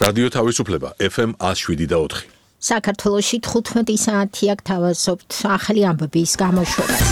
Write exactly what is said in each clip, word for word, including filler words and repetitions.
რადიო თავისუფლება ეფ ემ one oh seven და four. საქართველოში თხუთმეტი საათი აქ თავაზობთ ახალი ამბების გამოშვებას.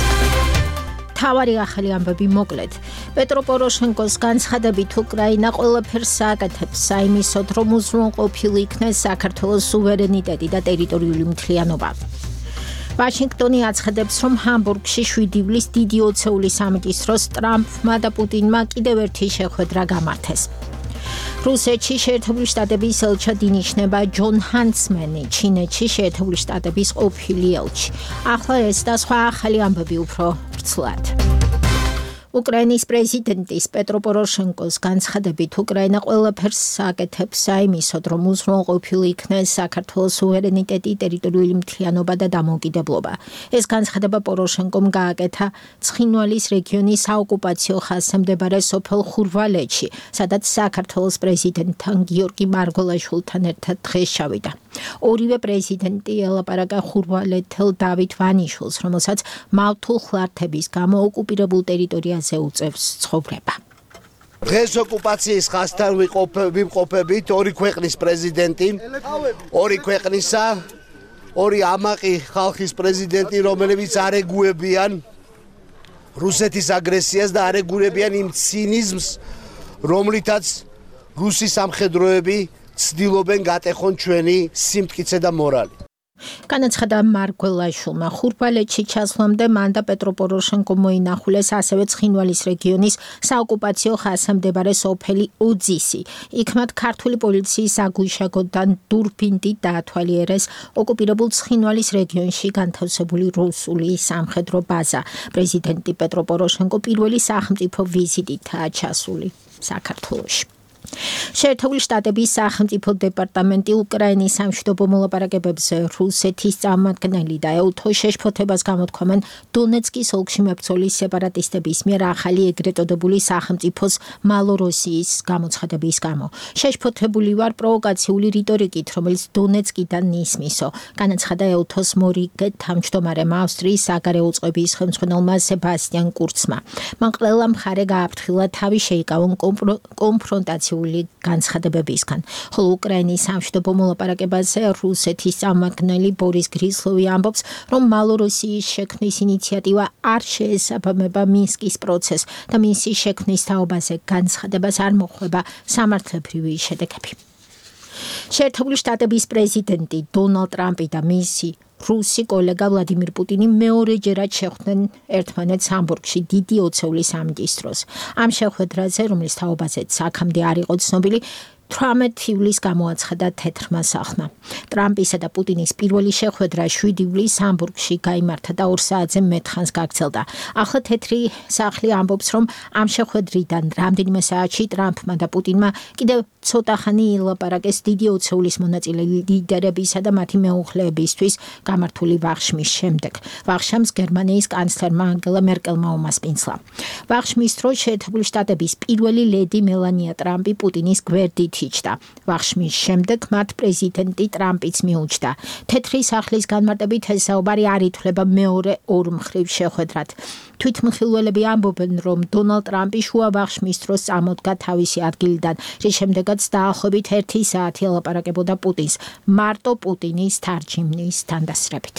თავარი ახალი ამბები მოკლედ. პეტრო პოროშენკოს განცხადებით უკრაინა ყველაფერს აკეთებს საიმისოდ, რომ უზრუნველყოფილი იქნეს საქართველოს სუვერენიტეტი და ტერიტორიული მთლიანობა. ვაშინგტონი აცხადებს, რომ ჰამბურგში შვიდი ივლისს დიდი ოცეული სამიტის დროს ტრამპმა და პუტინმა კიდევ ერთი შეხვედრა გამართეს. რუსეთში შეერთებული შტატების ელჩად ინიშნება ჯონ ჰანსმენი, ჩინეთში შეერთებული შტატების ყოფილი ელჩი. ახლა ეს და სხვა ახალი ამბები უფრო ვრცლად. უკრაინის პრეზიდენტის პეტრო პოროშენკოს განცხადებით უკრაინა ყველაფერს აკეთებს საიმისოდ, რომ უზრუნველყოფილი იქნეს საქართველოს სუვერენიტეტი, ტერიტორიული მთლიანობა და დამოუკიდებლობა. ეს განცხადება პოროშენკომ გააკეთა ცხინვალის რეგიონის საოკუპაციო ხაზზე მდებარე სოფელ ხურვალეთში, სადაც საქართველოს პრეზიდენტთან გიორგი მარგველაშვილთან ერთად დღეს ჩავიდა. ორივე პრეზიდენტი ელაპარაკა ხურვალეთელ დავით ვანიშვილს, რომელსაც მავთულ ხლართების გამო ოკუპირებულ ტერიტორიაზე უწევს ცხოვრება. დღეს ოკუპაციის ხაზთან ვიმყოფებით ორი ქვეყნის პრეზიდენტი, ორი ქვეყნისა, ორი ამაყი ხალხის პრეზიდენტი, რომლებიც არ ეგუებიან რუსეთის აგრესიას და არ ეგუებიან იმ ცინიზმს, რომლითაც რუსი სამხედროები ცდილობენ გატეხონ ჩვენი სიმტკიცე და მორალი. განაცხადა მარგველაშვილმა. ხურვალეთში ჩასვლამდე მან და პეტრო პოროშენკომ მოინახულეს ასევე ცხინვალის რეგიონის საოკუპაციო ხაზზე მდებარე სოფელი ოძისი. იქ მათ ქართული პოლიციის საგუშაგოდან დურბინტი დაათვალიერეს ოკუპირებულ ცხინვალის რეგიონში განთავსებული რუსული სამხედრო ბაზა. პრეზიდენტი პეტრო პოროშენკო პირველი სახელმწიფო ვიზიტითაა ჩასული საქართველოში. შეერთებული შტატების სახელმწიფო დეპარტამენტი უკრაინის სამშვიდობო მოლაპარაკებებზე რუსეთის წარმომადგენელი და ეუთო შეშფოთებას გამოთქვამენ დონეცკის ოლქში მებრძოლი სეპარატისტების მიერ ახალი ეგრეთ წოდებული სახელმწიფოს მალოროსიის გამოცხადების გამო. შეშფოთებული ვარ პროვოკაციული რიტორიკით, რომელიც დონეცკიდან ისმისო, განაცხადა ეუთოს მორიგე თავმჯდომარემ ავსტრიის საგარეო წყობის ხელმძღვანელმა სებასტიან კურცმა. მან ყველა მხარე გააფრთხილა თავი შეიკავონ კონფრონტაცია განცხადებებისგან. ხოლო უკრაინის სამშვიდობო მოლაპარაკებაზე რუსეთის წარმომადგენელი ბორის გრიზლოვი ამბობს, რომ მალოროსიის შექმნის ინიციატივა არ შეესაბამება მინსკის პროცესს და მისი შექმნის თაობაზე განცხადებას არ მოხვდება სამართლებრივი შედეგები. შეერთებული შტატების პრეზიდენტი დონალდ ტრამპი და მისი რუსი კოლეგა ვლადიმირ პუტინი მეორეჯერად შეხვდნენ ერთმანეთს ჰამბურგში დიდი ოცეული სამიტის დროს. ამ შეხვედრაზე, რომლის თაობაზეც აქამდე არ იყო ცნობილი, თვრამეტ ივლისს გამოაცხადა თეთრმა სახლმა. ტრამპისა და პუტინის პირველი შეხვედრა შვიდი ივლისს ჰამბურგში გაიმართა და ორ საათზე მეტხანს გაგრძელდა. ახლა თეთრი სახლი ამბობს, რომ ამ შეხვედრიდან რამდენიმე საათში ტრამპმა და პუტინმა კიდევ ცოტა ხანი ილაპარაკეს დიდი ოცეულის მონაწილე ლიდერებისა და მათი მეუღლეებისთვის გამართული ვახშმის შემდეგ. ვახშამს გერმანიის კანცლერმა ანგელა მერკელმა უმასპინძლა. ვახშმის დროს შეერთებული შტატების პირველი ლედი მელანია ტრამპი პუტინის გვერდით იჯდა. ვახშმის შემდეგ მათ პრეზიდენტი ტრამპიც მიუჯდა. თეთრი სახლის განმარტებით ეს საუბარი არ ითვლება მეორე ორმხრივ შეხვედრად. თვითმხილველები ამბობენ, რომ დონალდ ტრამპი შუა ვახშმის დროს წამოდგა თავისი ადგილიდან, რის შემდეგაც დაახლოებით ერთი საათი ელაპარაკებოდა პუტინს, მარტო პუტინის თარჯიმნის თანდასწრებით.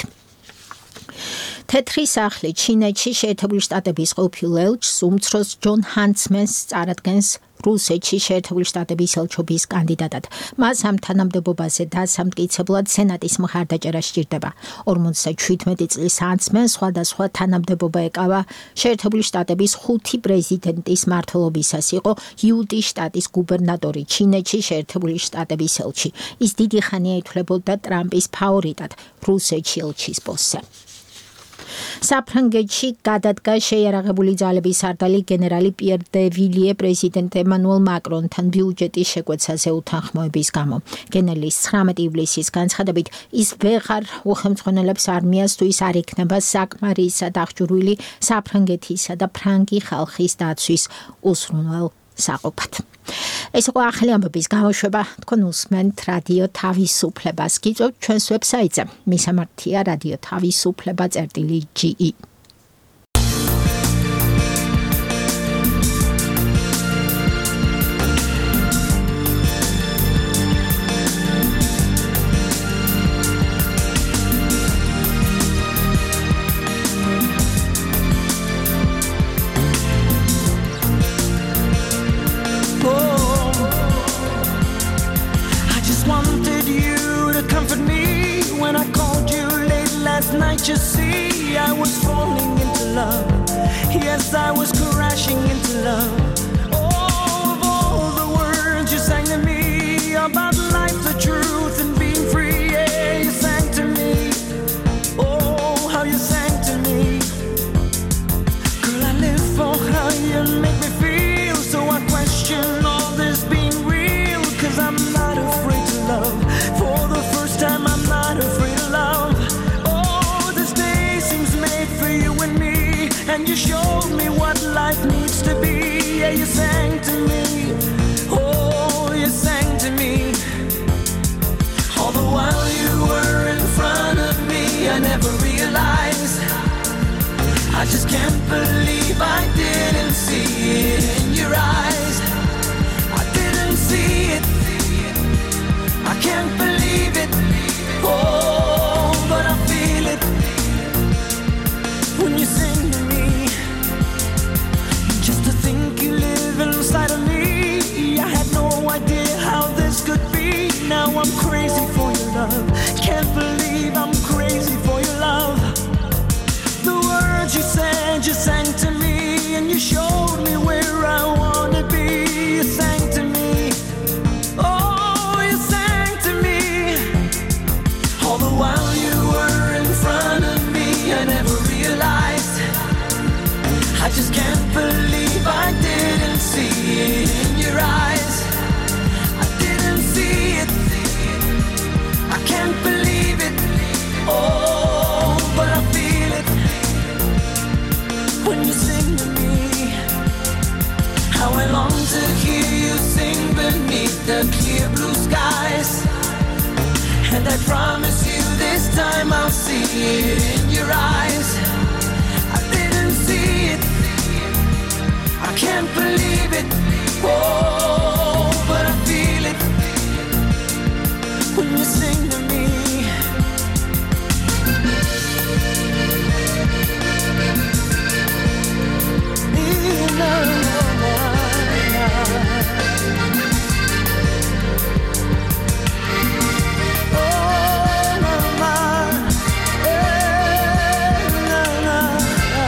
თეთრი სახლი ჩინეთში შეერთებული შტატების ყოფილ ელჩს უმცროს ჯონ ჰანსმენს წარადგენს რუსეთში შეერთებული შტატების ელჩობის კანდიდატად. მას ამ თანამდებობაზე დასამტკიცებლად სენატის მხარდაჭერა სჭირდება. ორმოცდაშვიდმეტი წლის ჰანსმენს სხვადასხვა თანამდებობა ეკავა შეერთებული შტატების ხუთი პრეზიდენტის მმართველობისას, იყო იუტის შტატის გუბერნატორი, ჩინეთში შეერთებული შტატების ელჩი. ის დიდი ხანია ითვლებოდა ტრამპის ფავორიტად რუსეთში ელჩის პოსტზე. საფრანგეთში გადადგა შეიარაღებული ძალების სარდალი გენერალი პიერ დე ვილიე პრეზიდენტ ემანუელ მაკრონთან ბიუჯეტის შეკვეცაზე უთანხმოების გამო. გენერლის ცხრამეტი ივლისის განცხადებით ის ვეღარ უხელმძღვანელებს არმიას თუ ის არ იქნება საკმარისად აღჭურვილი საფრანგეთისა და ფრანგი ხალხის დაცვის უზრუნველ საყოფად. ეს იყო ახალი ამბების გამოშვება. თქვენ უსმენთ რადიო თავისუფლებას. გიწევთ ჩვენს ვებსაიტზე. მისამართია რადიო თავისუფლება წერტილი ჯი ი. can't you see I was falling into love? Yes, I was crashing into love. Oh, of all the words you sang to me about life, the truth, and being free, yeah, you sang to me. Oh, how you sang to me. Girl, I live for how you make me feel. So I question all this being real, 'cause I'm not afraid to love. For the first time, I'm not afraid of love. Oh, this day seems made for you and me, and you showed me what life needs to be. Yeah, you sang to me. Oh, you sang to me. All the while you were in front of me, I never realized. I just can't believe I didn't see it in your eyes. I didn't see it. I can't believe it. Oh, but I feel it when you sing to me. Just to think you live inside of me, I had no idea how this could be. Now I'm crazy for your love. Can't believe I'm crazy for your love. The words you said, you sang to me, and you showed me where I wanna be. You sang to me. Oh, you sang to me. All the while you were in front of me, I never realized. I just can't believe I didn't see it in your eyes. I didn't see it. I can't believe it. Oh, but I feel it when you sing to me. How I long to hear you sing beneath the clear blue skies. And I promise you this time I'll see it in your eyes. I didn't see it. I can't believe it. Oh, but I feel it when you sing to me. No, no, no, no. Oh, no, no. Eh, no, no, no.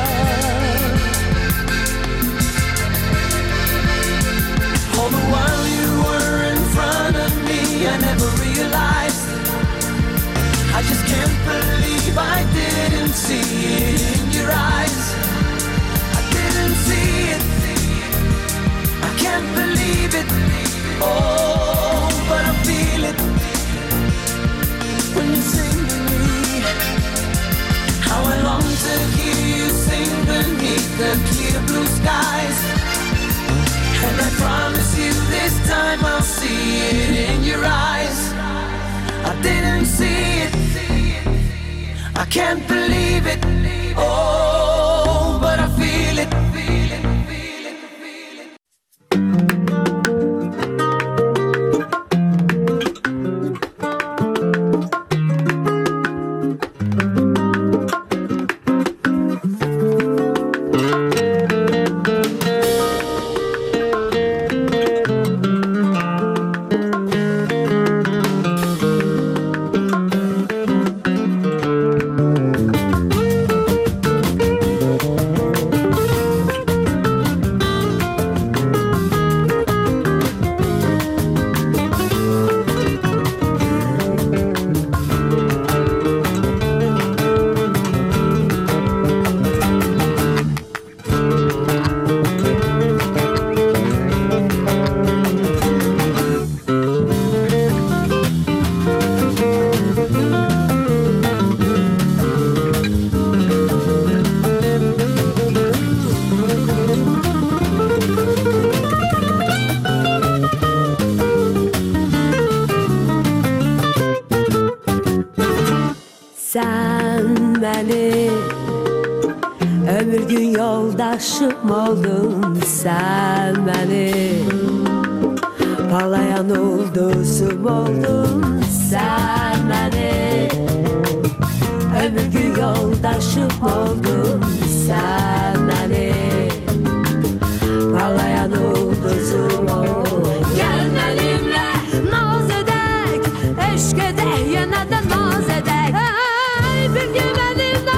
All the while you were in front of me, I never realized. I just can't believe I didn't see it in your eyes. I didn't see it. I can't believe it. Oh, but I feel it when you sing to me. How I long to hear you sing beneath the clear blue skies. And I promise you this time I'll see it in your eyes. I didn't see it. I can't believe it. Oh, but I feel it. Ömür gün yoldaşım oldun sen benim. Parlayan ulduzum oldun sen benim. Ömür gün yoldaşım oldun sen benim. Parlayan ulduzum oldun. Gel benimle naz edek, eşk edek, yine de naz edek. Hey, bir gün benimle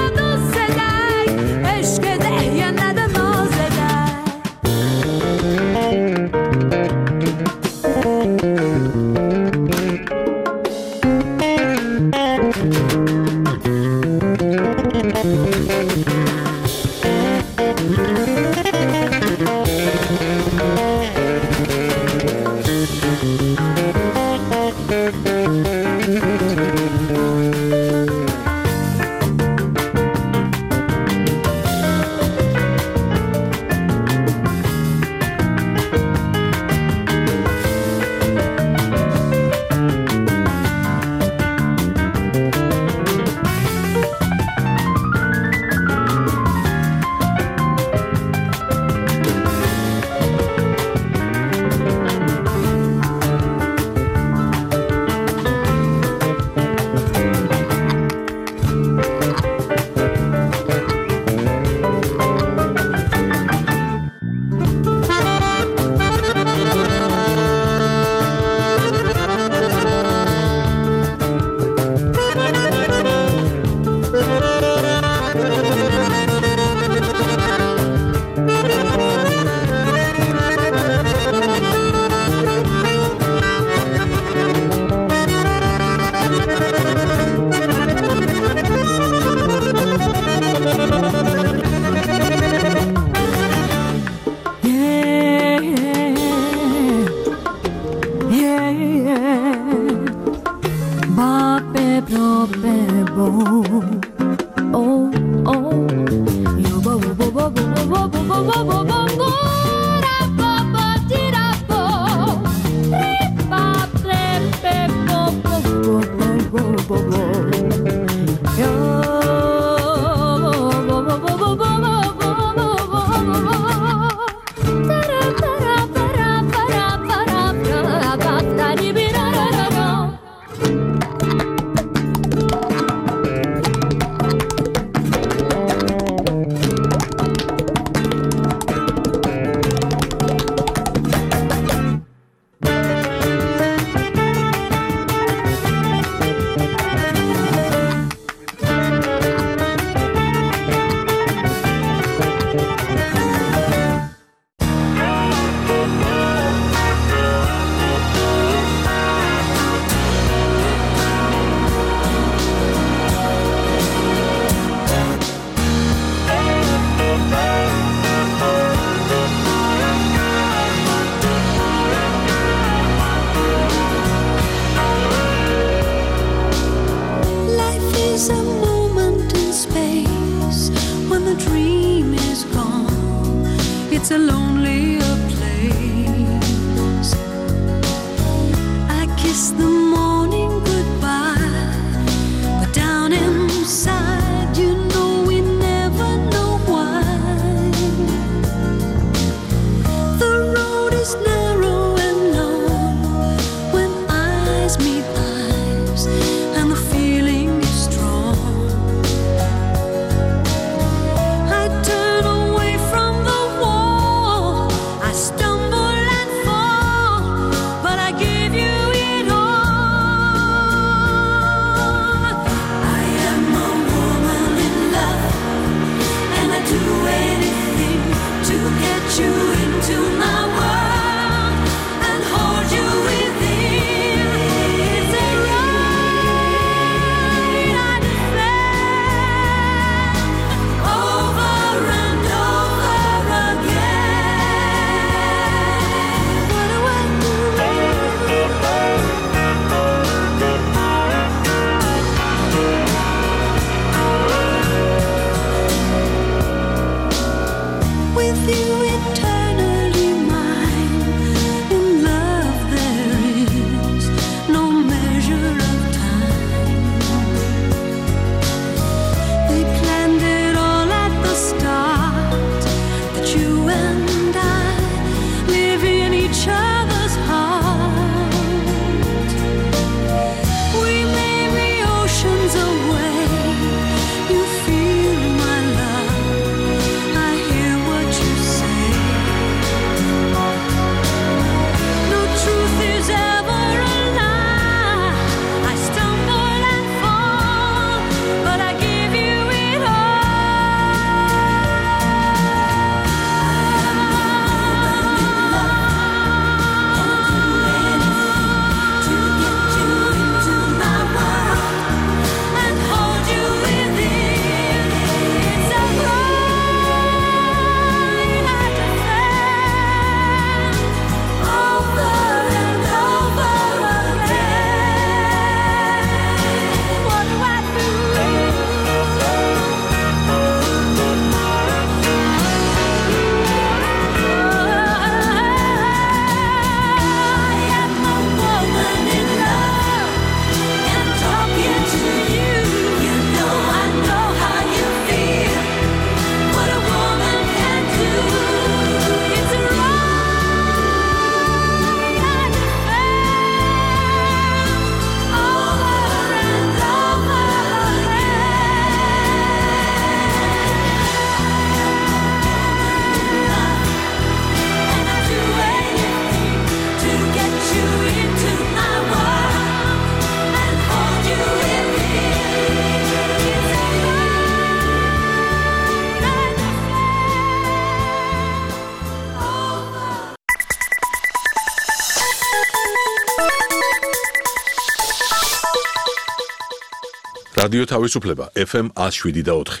რადიო თავისუფლება ეფ ემ one oh seven და four.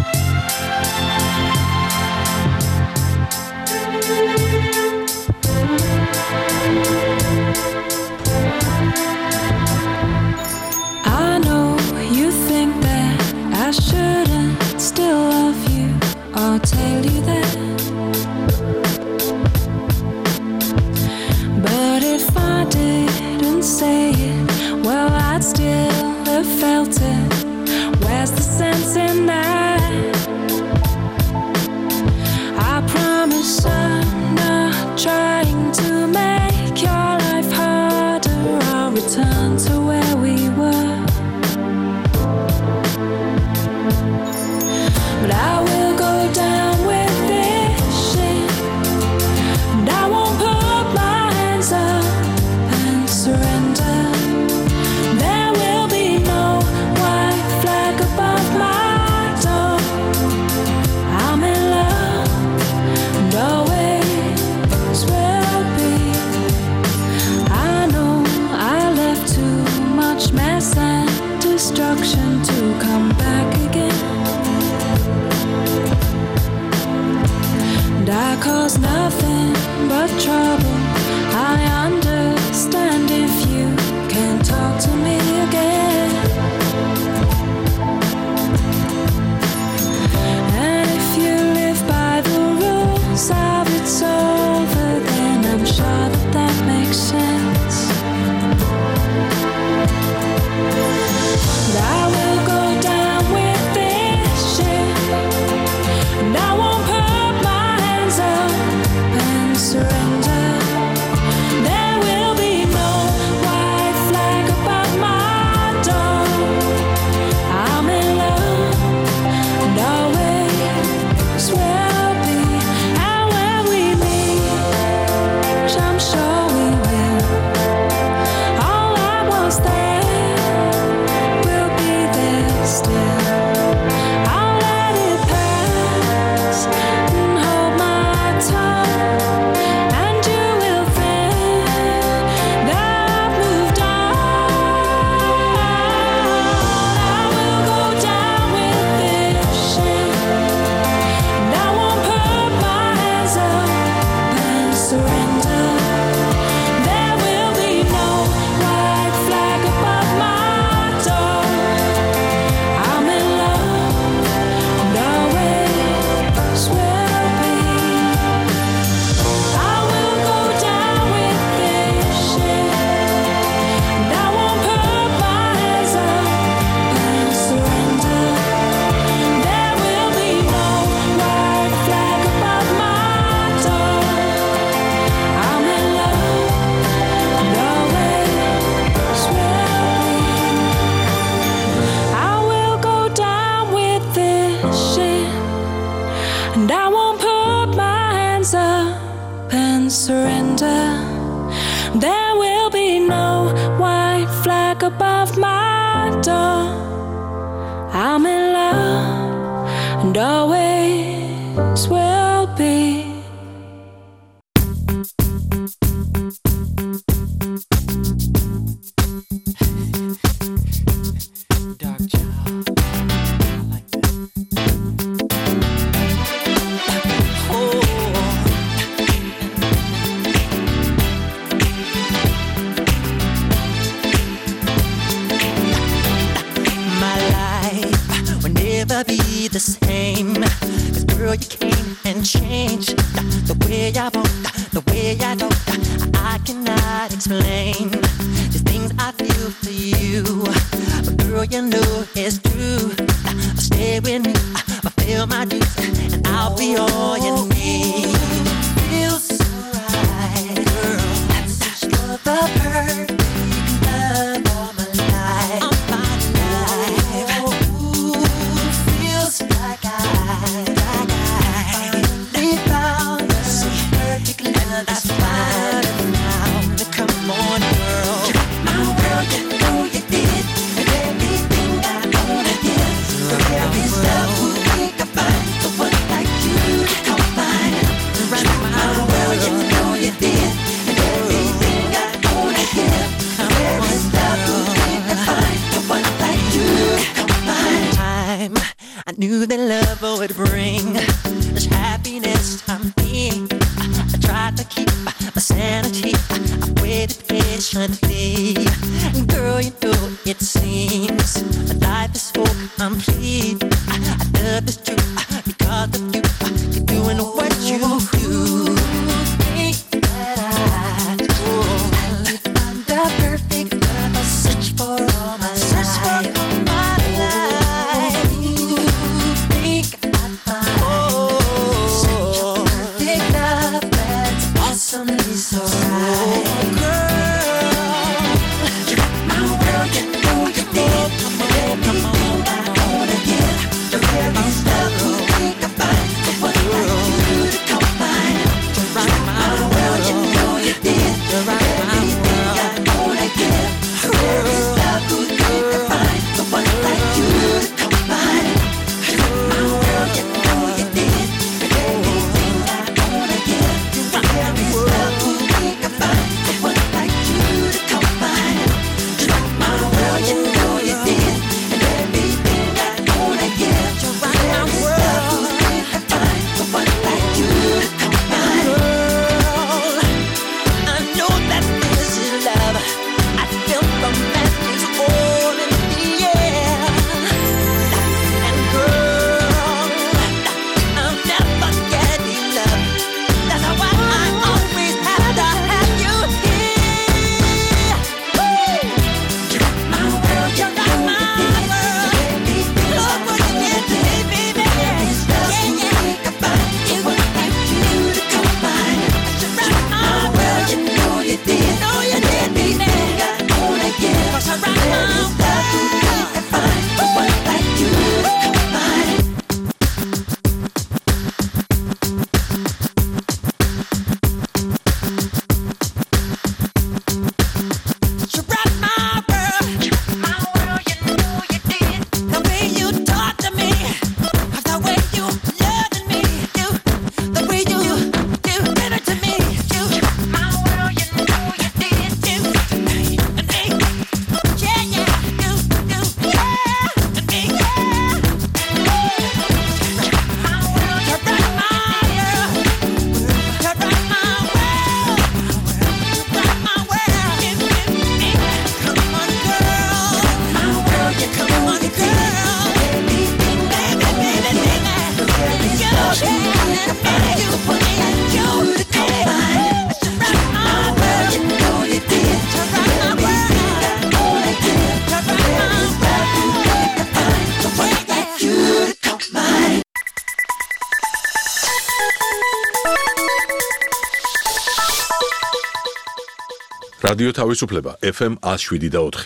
I know you think that I shouldn't still love you or tell you that. But if I didn't say it, well, I'd still have felt it. Where's the sense in that? I promise I'm not trying to make your life harder. I'll return to where we were. But I will go down with this shit, and I won't put my hands up and surrender. There will be no white flag above my door. I'm in love and always will be. I know I left too much mess and destruction to come back again. And I cause nothing but trouble. I understand if you can't talk to me again. And if you live by the rules of it's over, then I'm sure that that makes sense. But I will go down with this shit, and I won't put my hands up and surrender. There will be no white flag above my door. I'm in love and always will be. And when we meet, which I'm sure we will, all I was there will be there still. I'll let it pass and hold my tongue, and you will think that I've moved on. I will go down with this shit, and I won't put my hands up and surrender. There will be no white flag above my door. I'm in love and always will be. I will go down with this shit, and I won't put my hands up and surrender. There will be no white flag above my door. I'm in love and always will be. I will go down with this shit, and I won't put my hands up and surrender. There will be no white flag above my door. I'm in love and always will be. Dark child, I like that. My life will never be the same. 'Cause girl, you came and changed the way I walk, the way I talk. I cannot explain the things I feel for you. But girl, you know it's true. Stay with me, fulfill my dues, and I'll be all you need. Feels so right, girl. That's just the perfect love all my life. I'm finding life. Ooh, feels like I, like I finally found the perfect love. That's fine now. Come on, girl. You rock my world, you know you did. And everything I own to give. There is love who we can find. The one like you, come find. You rock my world, you know you did. And everything I own to give. There is love who we can find. The one like you, come find. Time I knew that love would bring this happiness I'm in. I tried to keep my sanity. I waited patiently. Girl, you know it seems my life is so complete. I love is true because of you. რადიო თავისუფლება F M one oh seven და four.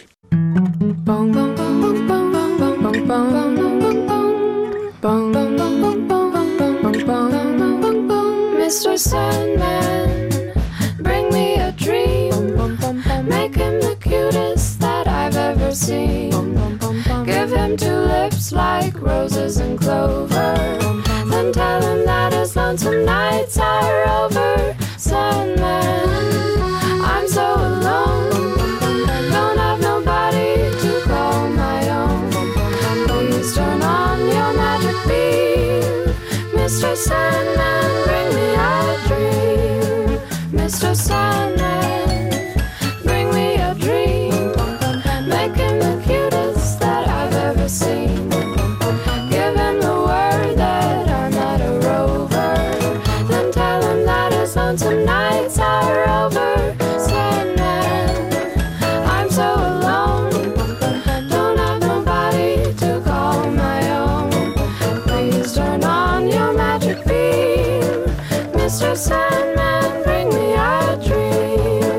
Mister Sandman, bring me a dream. Make him the cutest that I've ever seen. Give him two lips like roses and clover. Then tell him that his lonesome nights are over. Sandman, I'm so alone. Don't have nobody to call my own. Please turn on your magic beam. Mister Sandman, bring me a dream. Mister Sandman, bring me a dream. Make him the cutest that I've ever seen. Give him the word that I'm not a rover. Then tell him that his lonesome nights are over. Sandman, I'm so alone. Don't have nobody to call my own. Please turn on your magic beam. Mister Sandman, bring me a dream.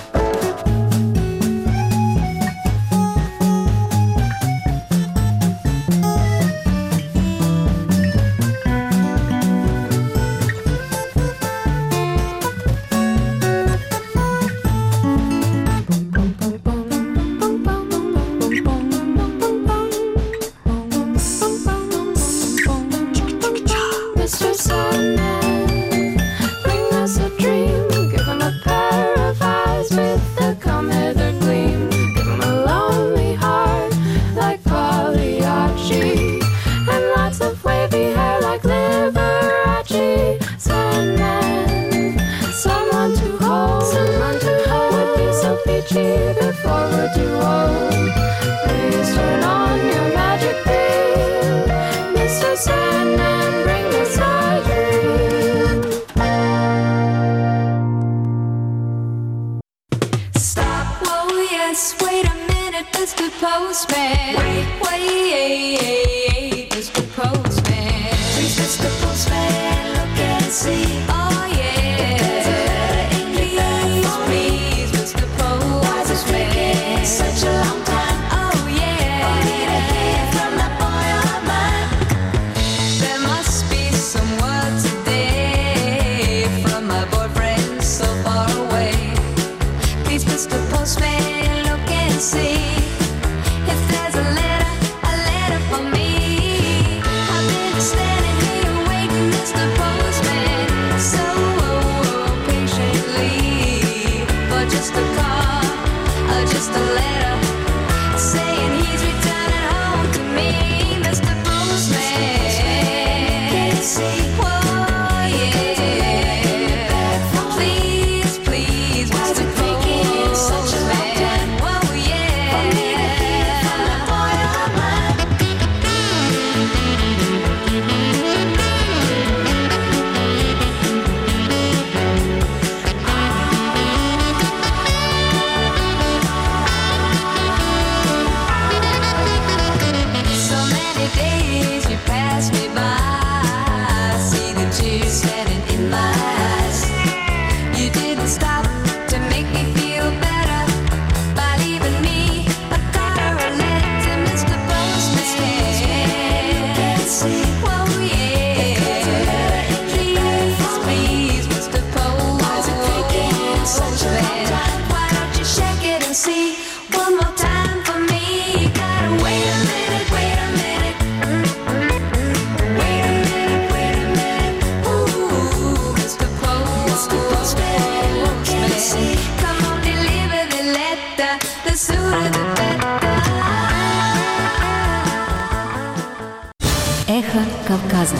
Mister Sandman, bring us a dream. Give him a pair of eyes with a come hither gleam. Give him a lonely heart like Pagliacci, and lots of wavy hair like Liberace. Sandman, someone to hold, someone to hold would be so peachy before we're too old. Please turn on your magic beam. Mister Sandman, bring us a dream. Stop, whoa, yes, wait a minute, Mister Postman. Wait, wait, Mister Postman. Please, Mister Postman, look and see. Oh, yeah. Please, please, Mister Postman. Why is this taking such a long time? Oh, yeah. For me to hear from that boy of mine. There must be some word today from my boyfriend so far away. Please, Mister Postman, look and see if there's a letter, a letter for me. I've been standing here waiting, Mister Postman, so patiently for just a call or just a letter saying he's returning home to me, Mister Postman. Can't see, whoa, yeah. Please, please, Mister Postman. Such a long time, whoa, yeah. For me to hear from that boy of mine. So many days you pass me by, see the tears standing in my eyes. You didn't stop to make me feel better by leaving me a card or a letter to Mister Postman. Can't see, whoa, yeah. Please, please, Mister Postman. Why don't you shake it and see one more time for me? Gotta wait a minute, wait a minute. Wait a minute, wait a minute. Ooh, Mister Postman, can't see. Come on, deliver the letter, the sooner the better. Эхо Кавказа.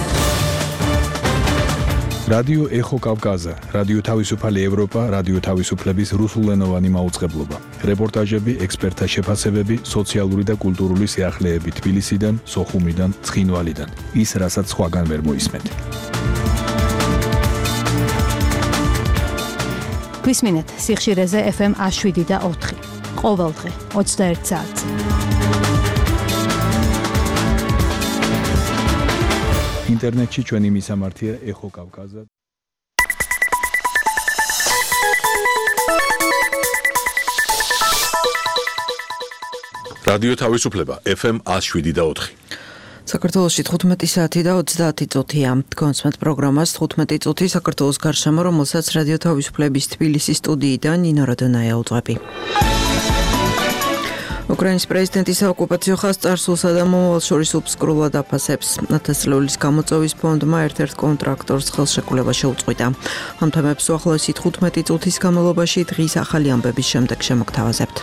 რადიო ეხო კავკაზა, რადიო თავისუფალი ევროპა, რადიო თავისუფლების რუსულენოვანი მაუწყებლობა. რეპორტაჟები, ექსპერტთა შეფასებები, სოციალური და კულტურული სიახლეები თბილისიდან, სოხუმიდან, ცხინვალიდან. ის, რასაც სხვაგან ვერ მოისმენთ. გვისმინეთ სიხშირეზე ეფ ემ ას შვიდი და ოთხი. ყოველდღე ოცდაერთ საათზე. ინტერნეტში ჩვენი მისამართია ეხო კავკაზა. რადიო თავისუფლება ეფ ემ ას შვიდი და ოთხი. საქართველოში თხუთმეტი საათი და ოცდაათი წუთია. თქვენს პროგრამას თხუთმეტი წუთი საქართველოს გარშემო, რომელსაც რადიო თავისუფლების თბილისის სტუდიიდან ნინო როდონაია უძღვები. უკრაინის პრეზიდენტი საოკუპაციო ხაზს წარსულსა და მომავალს შორის უბსკრულად აფასებს. ათასწლეულის გამოწვევის ფონდმა ერთ-ერთ კონტრაქტორს ხელშეკრულება შეუწყვიტა. ამ თემებს უახლოესი თხუთმეტი წუთის განმავლობაში დღის ახალი ამბების შემდეგ შემოგთავაზებთ.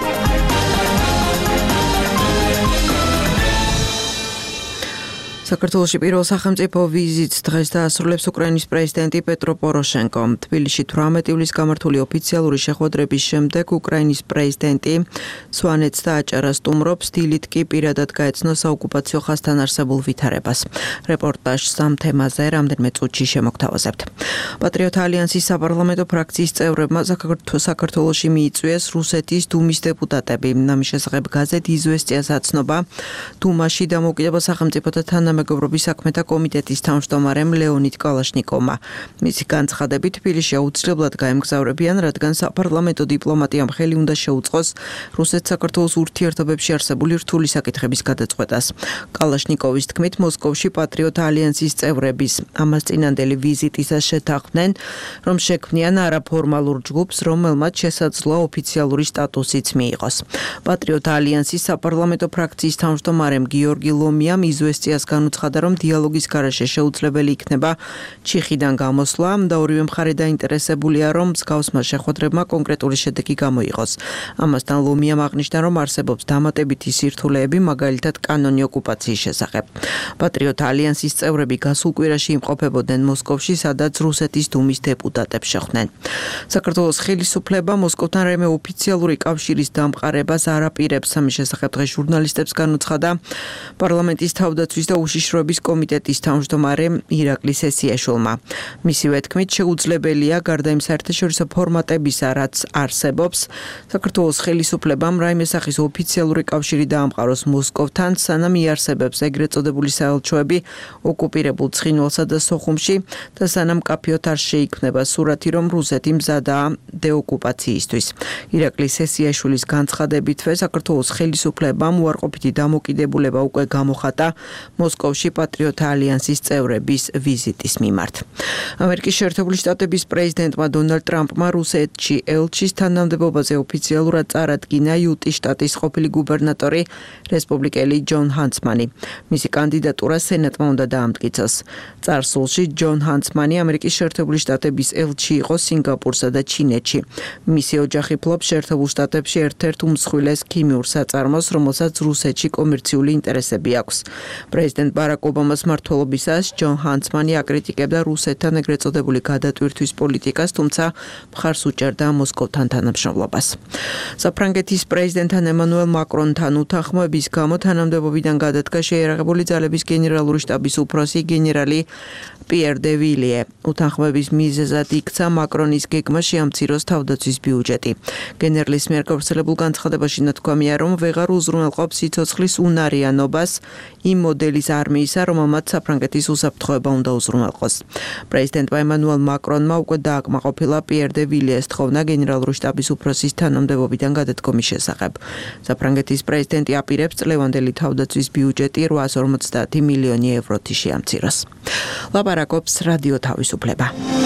საქართველოში პირველ სახელმწიფო ვიზიტს დღეს დაასრულებს უკრაინის პრეზიდენტი პეტრო პოროშენკო. თბილისში თვრამეტი ივლისს გამართული ოფიციალური შეხვედრების შემდეგ უკრაინის პრეზიდენტი სვანეთს და აჭარას სტუმრობს, დილით კი პირადად გაეცნო საოკუპაციო ხაზთან არსებულ ვითარებას. რეპორტაჟს ამ თემაზე რამდენიმე წუთში შემოგთავაზებთ. პატრიოტ ალიანსის საპარლამენტო ფრაქციის წევრებმა საქართველოში მიიწვიეს რუსეთის დუმის დეპუტატები. ამის შესახებ გაზეთ იზვესტიას აცნობა დუმაში დამოუკიდებელ სახელმწიფოთა თანამეგობრობის მეგობრობის საქმეთა კომიტეტის თავმჯდომარემ ლეონიდ კალაშნიკოვმა. მისი განცხადებით თბილისში აუცილებლად გაემგზავრებიან, რადგან საპარლამენტო დიპლომატიამ ხელი უნდა შეუწყოს რუსეთ-საქართველოს ურთიერთობებში არსებული რთული საკითხების გადაწყვეტას. კალაშნიკოვის თქმით, მოსკოვში პატრიოტ ალიანსის წევრების ამას წინანდელი ვიზიტისას შეთანხმდნენ, რომ შექმნიან არაფორმალურ ჯგუფს, რომელმაც შესაძლოა ოფიციალური სტატუსიც მიიღოს. პატრიოტ ალიანსის საპარლამენტო ფრაქციის თავმჯდომარემ გიორგი ლომიამ იზვესტიას განუცხადა, რომ დიალოგის გარეშე შეუძლებელი იქნება ჩიხიდან გამოსვლა და ორივე მხარე დაინტერესებულია, რომ მსგავსმა შეხვედრებმა კონკრეტული შედეგი გამოიღოს. ამასთან ლომიამ აღნიშნა, რომ არსებობს დამატებითი სირთულეები, მაგალითად კანონი ოკუპაციის შესახებ. პატრიოტ ალიანსის წევრები გასულ კვირაში იმყოფებოდნენ მოსკოვში, სადაც რუსეთის დუმის დეპუტატებს შეხვდნენ. საქართველოს ხელისუფლება მოსკოვთან რაიმე ოფიციალური კავშირის დამყარებას არ აპირებს. ამის შესახებ დღეს ჟურნალისტებს განუცხადა პარლამენტის თავდაცვის და უშიშროების კომიტეტის თავმჯდომარე ირაკლი სესიაშვილმა. მისივე თქმით, შეუძლებელია გარდა იმ საერთაშორისო ფორმატებისა, რაც არსებობს, საქართველოს ხელისუფლებამ რაიმე სახის ოფიციალური კავშირი დაამყაროს მოსკოვთან, სანამ იარსებებს ეგრეთ წოდებული საელჩოები ოკუპირებულ ცხინვალსა და სოხუმში და სანამ კაფეოთ არ შეიქმნება სურათი, რომ რუსეთი მზადაა დეოკუპაციისთვის. ირაკლი სესიაშვილის განცხადებითვე საქართველოს ხელისუფლებამ უარყოფითი დამოკიდებულება უკვე გამოხატა მოსკოვში პატრიოტ ალიანსის წევრების ვიზიტის მიმართ. ამერიკის შეერთებული შტატების პრეზიდენტმა დონალდ ტრამპმა რუსეთში ელჩის თანამდებობაზე ოფიციალურად წარადგინა იუტის შტატის ყოფილი გუბერნატორი რესპუბლიკელი ჯონ ჰანცმანი. მისი კანდიდატურა სენატმა უნდა დაამტკიცოს. წარსულში ჯონ ჰანცმანი ამერიკის შეერთებული შტატების ელჩი იყო სინგაპურსა და ჩინეთში. მისი ოჯახი ფლობს შეერთებულ შტატებში ერთ-ერთ უმსხვილეს ქიმიურ საწარმოს, რომელსაც რუსეთში კომერციული ინტერესები აქვს. პრეზიდენტ ბარაკ ობამას მმართველობისას ჯონ ჰანცმანი აკრიტიკებდა რუსეთთან ეგრეთ წოდებული გადატვირთვის პოლიტიკას, თუმცა მხარს უჭერდა მოსკოვთან თანამშრომლობას. საფრანგეთის პრეზიდენტთან ემანუელ მაკრონთან უთანხმოების გამო თანამდებობიდან გადადგა შეიარაღებული ძალების გენერალური შტაბის უფროსი გენერალი პიერ დე ვილიე. უთანხმოების მიზეზად იქცა მაკრონის გეგმა შეამციროს თავდაცვის ბიუჯეტი. გენერლის მიერ გავრცელებულ განცხადებაში ნათქვამია, რომ ვეღარ უზრუნველყოფს სიცოცხლის უნარიანობას იმ მოდელის არმიისა, რომელმაც საფრანგეთის უსაფრთხოება უნდა უზრუნველყოს. პრეზიდენტმა ემანუელ მაკრონმა უკვე დააკმაყოფილა პიერ დე ვილიეს თხოვნა გენერალური შტაბის უფროსის თანამდებობიდან გადადგომის შესახებ. საფრანგეთის პრეზიდენტი აპირებს წლევანდელი თავდაცვის ბიუჯეტი რვაას ორმოცდაათი მილიონი ევროთი შეამციროს. ლაპარაკობს რადიო თავისუფლება.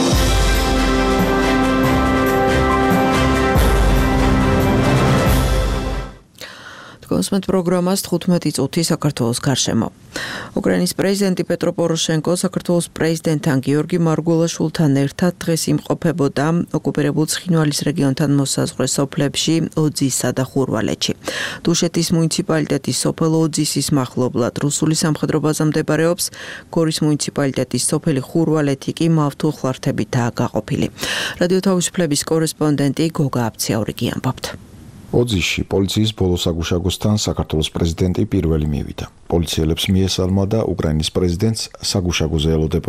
კონსმეთ პროგრამას თხუთმეტი წუთი საქართველოს გარშემო. უკრაინის პრეზიდენტი პეტრო პოროშენკო საქართველოს პრეზიდენტთან გიორგი მარგველაშვილთან ერთად დღეს იმყოფებოდა ოკუპირებულ ცხინვალის რეგიონთან მოსაზღვრე სოფლებში ოძისსა და ხურვალეთში. დუშეთის მუნიციპალიტეტის სოფელ ოძისის მახლობლად რუსული სამხედრო ბაზა მდებარეობს, გორის მუნიციპალიტეტის სოფელი ხურვალეთი კი მავთულ ხლართებითაა გაყოფილი. რადიო თავისუფლების კორესპონდენტი გოგა აბციაურიგი ამბობთ. ოძისში პოლიციის ბოლო საგუშაგოსთან საქართველოს პრეზიდენტი პირველი მივიდა. პოლიციელებს მიესალმა და უკრაინის პრეზიდენტს საგუშაგოზე ელოდებოდა.